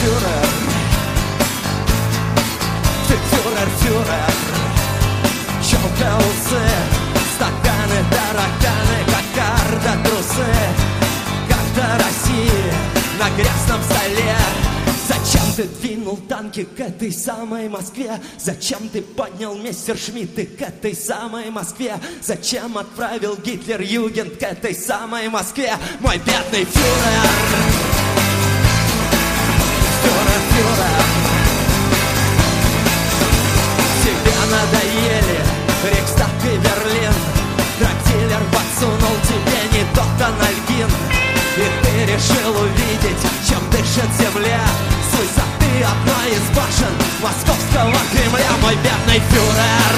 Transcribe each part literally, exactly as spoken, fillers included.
фюрер, ты фюрер, фюрер. Челка, усы, стаканы, тараканы, кокарда, трусы. Карта России на грязном столе. Зачем ты двинул танки к этой самой Москве? Зачем ты поднял мессершмитты к этой самой Москве? Зачем отправил Гитлер Югент к этой самой Москве? Мой бедный фюрер, фюрер, фюрер. Тебе надоели Рейхстаг и Берлин. Драгдилер подсунул тебе не тот анальгин. И ты решил увидеть, чем дышит земля, с высоты одной из башен московского Кремля. Мой бедный фюрер,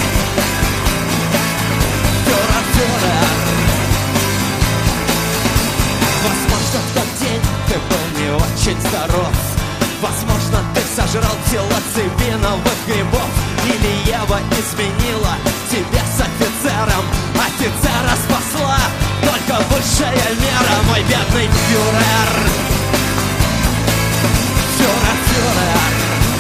фюрер, фюрер. Возможно, в тот день ты был не очень здоров. Возможно, ты сожрал псилоцибиновых грибов. Или Ева изменила тебя с офицером. Офицера спасла только высшая мера. Мой бедный фюрер, фюрер, фюрер.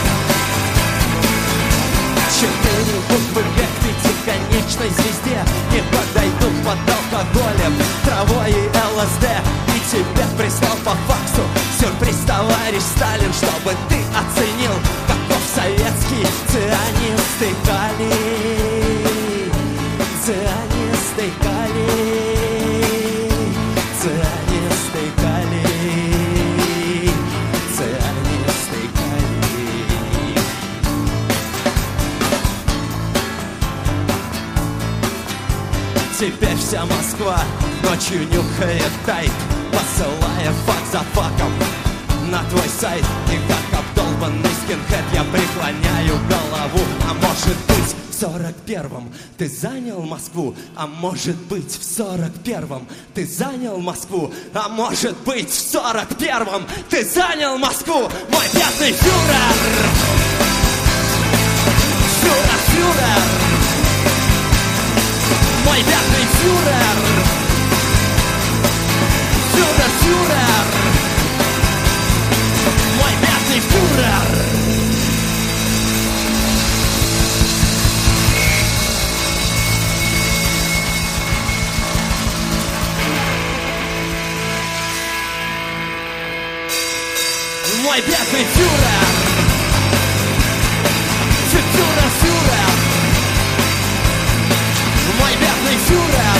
Четыре буквы Г к пятиконечной звезде не подойдут под алкоголем, травой и ЛСД. И тебе прислал по факсу сюрприз товарищ Сталин, чтобы ты оценил, каков советский цианистый калий. Цианистый калий, цианистый калий, цианистый калий. Теперь вся Москва ночью нюхает тайп, посылая факт за факом на твой сайт. И как обдолбанный скинхед я преклоняю голову. А может быть, в сорок первом ты занял Москву? А может быть, в сорок первом ты занял Москву? А может быть, в сорок первом ты занял Москву? Мой бедный фюрер, фюрер, фюрер. Мой бедный фюрер, фюрер, фюрер. Мой бедный фюрер. Мой бедный фюрер, фюрер, фюрер. Мой бедный фюрер.